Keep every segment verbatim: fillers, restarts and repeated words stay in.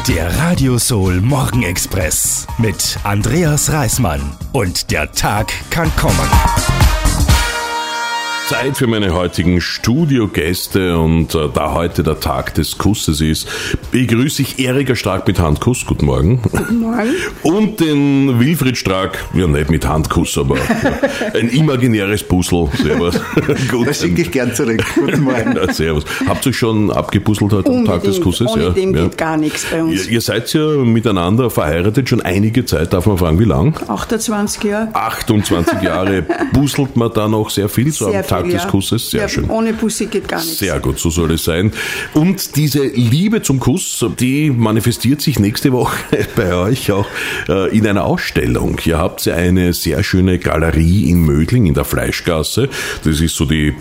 Der Radio Soul Morgenexpress mit Andreas Reismann. Und der Tag kann kommen. Zeit für meine heutigen Studiogäste und äh, da heute der Tag des Kusses ist, begrüße ich Erika Strack mit Handkuss. Guten Morgen. Guten Morgen. Und den Wilfried Strack, ja nicht mit Handkuss, aber ja, ein imaginäres Puzzle. Servus. Gut, das schicke ich gern zurück. Guten Morgen. Ja, servus. Habt ihr euch schon abgepuzzelt heute am Tag des Kusses? Ohne ja, dem ja. geht gar nichts bei uns. Ihr, ihr seid ja miteinander verheiratet schon einige Zeit. Darf man fragen, wie lang? achtundzwanzig Jahre. achtundzwanzig Jahre. Puzzelt man da noch sehr viel so Sehr am Tag viel, des ja. Kusses? Sehr ja, schön. Ohne Pussy geht gar nichts. Sehr gut, so soll es sein. Und diese Liebe zum Kuss, die manifestiert sich nächste Woche bei euch auch äh, in einer Ausstellung. Ihr habt ja eine sehr schöne Galerie in Mödling in der Fleischgasse. Das ist so die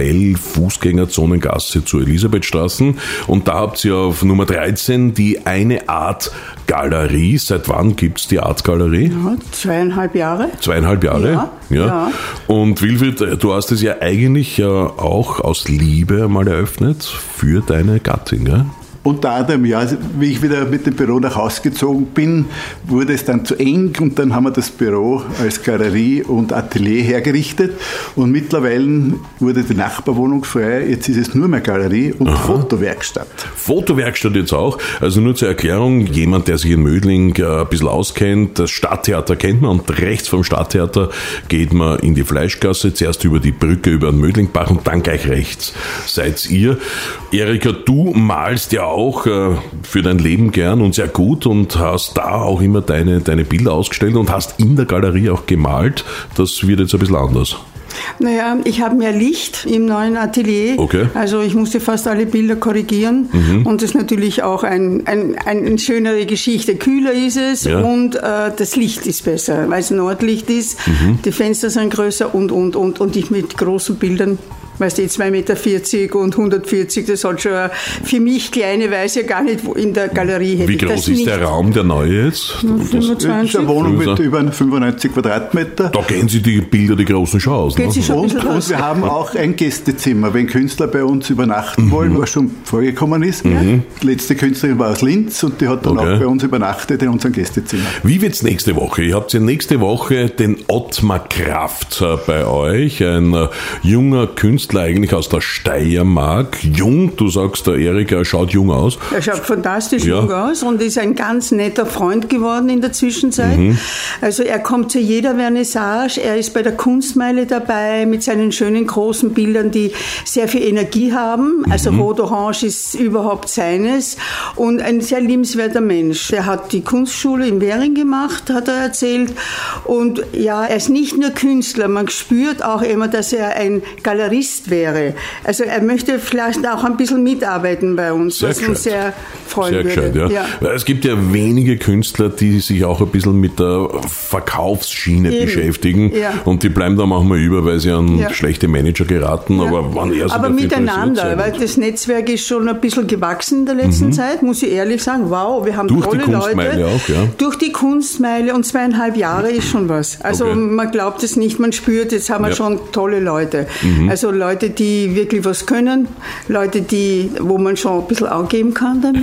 Parallel-Fußgängerzonengasse zur Elisabethstraße. Und da habt ihr auf Nummer dreizehn die Eine Art Galerie. Seit wann gibt's die Art Galerie? Ja, zweieinhalb Jahre. Zweieinhalb Jahre? Ja, ja. ja. Und Wilfried, du hast es ja eigentlich ja auch aus Liebe mal eröffnet für deine Gattin, gell? Unter anderem, ja, also wie ich wieder mit dem Büro nach Hause gezogen bin, wurde es dann zu eng und dann haben wir das Büro als Galerie und Atelier hergerichtet und mittlerweile wurde die Nachbarwohnung frei, jetzt ist es nur mehr Galerie und Aha. Fotowerkstatt. Fotowerkstatt jetzt auch, also nur zur Erklärung, jemand, der sich in Mödling äh, ein bisschen auskennt, das Stadttheater kennt man und rechts vom Stadttheater geht man in die Fleischgasse, zuerst über die Brücke über den Mödlingbach und dann gleich rechts seid ihr. Erika, du malst ja auch auch äh, für dein Leben gern und sehr gut und hast da auch immer deine, deine Bilder ausgestellt und hast in der Galerie auch gemalt. Das wird jetzt ein bisschen anders. Naja, ich habe mehr Licht im neuen Atelier. Okay. Also ich musste fast alle Bilder korrigieren. Mhm. Und das ist natürlich auch ein, ein, ein, eine schönere Geschichte. Kühler ist es ja. und äh, das Licht ist besser, weil es Nordlicht ist. Mhm. Die Fenster sind größer und, und, und. Und ich mit großen Bildern. Weißt du, zwei Meter vierzig und hundertvierzig, das hat schon für mich kleine Weise gar nicht in der Galerie. Hätte Wie groß ist der Raum, der neue jetzt? fünfundzwanzig. Das ist eine Wohnung mit über fünfundneunzig Quadratmeter. Da gehen Sie die Bilder, die großen schon aus. Geht Ne? sie schon und, und wir haben auch ein Gästezimmer, wenn Künstler bei uns übernachten mhm. wollen, was schon vorgekommen ist. Mhm. Die letzte Künstlerin war aus Linz und die hat dann okay. auch bei uns übernachtet in unserem Gästezimmer. Wie wird's nächste Woche? Ihr habt ja nächste Woche den Ottmar Kraft bei euch, ein äh, junger Künstler, eigentlich aus der Steiermark. Jung, du sagst, der Erika, er schaut jung aus. Er schaut fantastisch ja. jung aus und ist ein ganz netter Freund geworden in der Zwischenzeit. Mhm. Also er kommt zu jeder Vernissage, er ist bei der Kunstmeile dabei mit seinen schönen großen Bildern, die sehr viel Energie haben. Also mhm. Rot-Orange ist überhaupt seines und ein sehr liebenswerter Mensch. Er hat die Kunstschule in Währing gemacht, hat er erzählt. Und ja, er ist nicht nur Künstler, man spürt auch immer, dass er ein Galerist wäre. Also er möchte vielleicht auch ein bisschen mitarbeiten bei uns, sehr was gescheit. uns sehr freuen sehr würde. Gescheit, ja. Ja. Es gibt ja wenige Künstler, die sich auch ein bisschen mit der Verkaufsschiene Eben. beschäftigen ja. und die bleiben da manchmal über, weil sie an ja. schlechte Manager geraten, ja. aber wann er Aber miteinander, weil das Netzwerk ist schon ein bisschen gewachsen in der letzten mhm. Zeit, muss ich ehrlich sagen. Wow, wir haben Durch tolle die Kunstmeile Leute. Auch, ja. Durch die Kunstmeile und zweieinhalb Jahre ist schon was. Also okay. man glaubt es nicht, man spürt, jetzt haben wir ja. schon tolle Leute. Mhm. Also Leute, die wirklich was können, Leute, die, wo man schon ein bisschen angeben kann damit.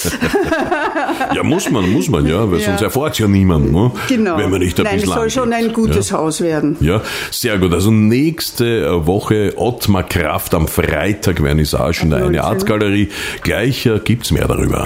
Ja, muss man, muss man, ja, weil ja. sonst erfährt es ja niemand, ne? Genau. Wenn man nicht ein Nein, bisschen es soll schon ein gutes ja. Haus werden. Ja, sehr gut. Also nächste Woche Ottmar Kraft am Freitag Vernissage in der Eine Art Galerie. Gleich äh, gibt's mehr darüber.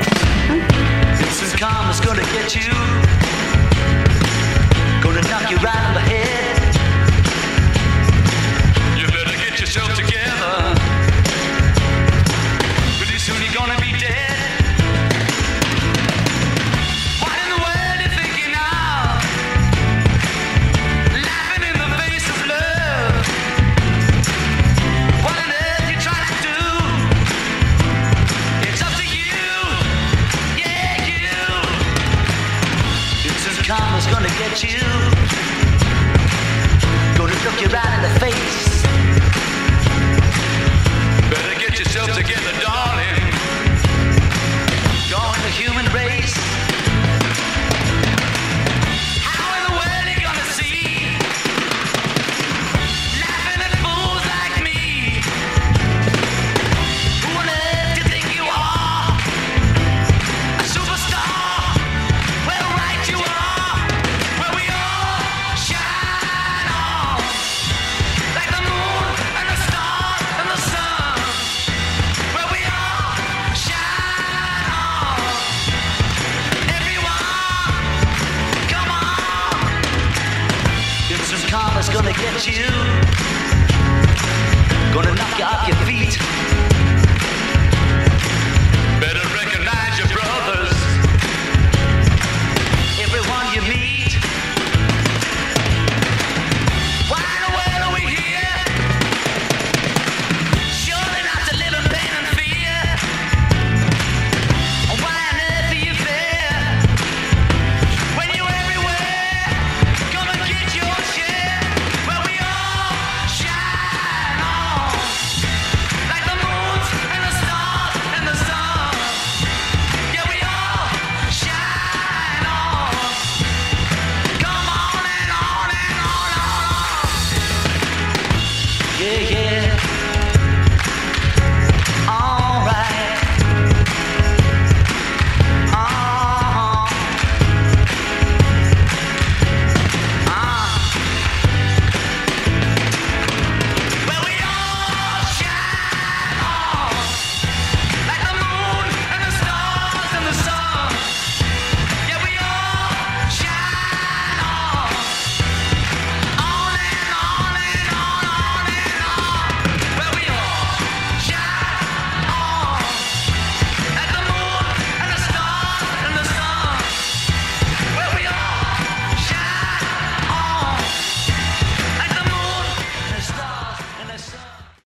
Karma's gonna get you. Gonna look you right in the face. Better get yourself together, darling. Join the human race. How in the world are you gonna see? Laughing at fools like me. Who on earth do you think you are? A superstar? get you. Gonna knock you off your feet.